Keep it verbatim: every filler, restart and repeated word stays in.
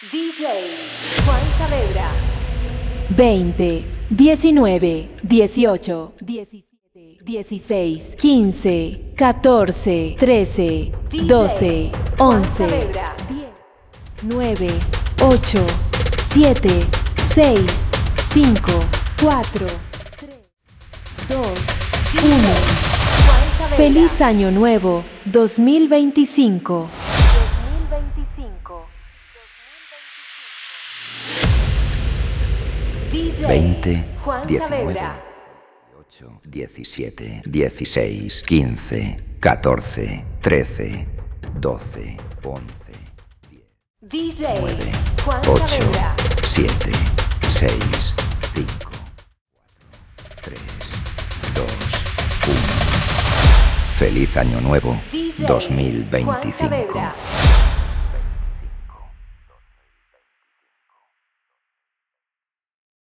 D J Juan Saavedra. veinte, diecinueve, dieciocho, diecisiete, dieciséis, quince, catorce, trece, doce, once, diez, nueve, ocho, siete, seis, cinco, cuatro, tres, dos, uno. Feliz Año Nuevo dos mil veinticinco. D J veinte, Juan diecinueve, Saavedra. dieciocho, diecisiete, dieciséis, quince, catorce, trece, doce, once, diez, D J nueve, Juan ocho, Saavedra. siete, seis, cinco, cuatro, tres, dos, uno. Feliz Año Nuevo D J dos mil Juan veinticinco. Saavedra.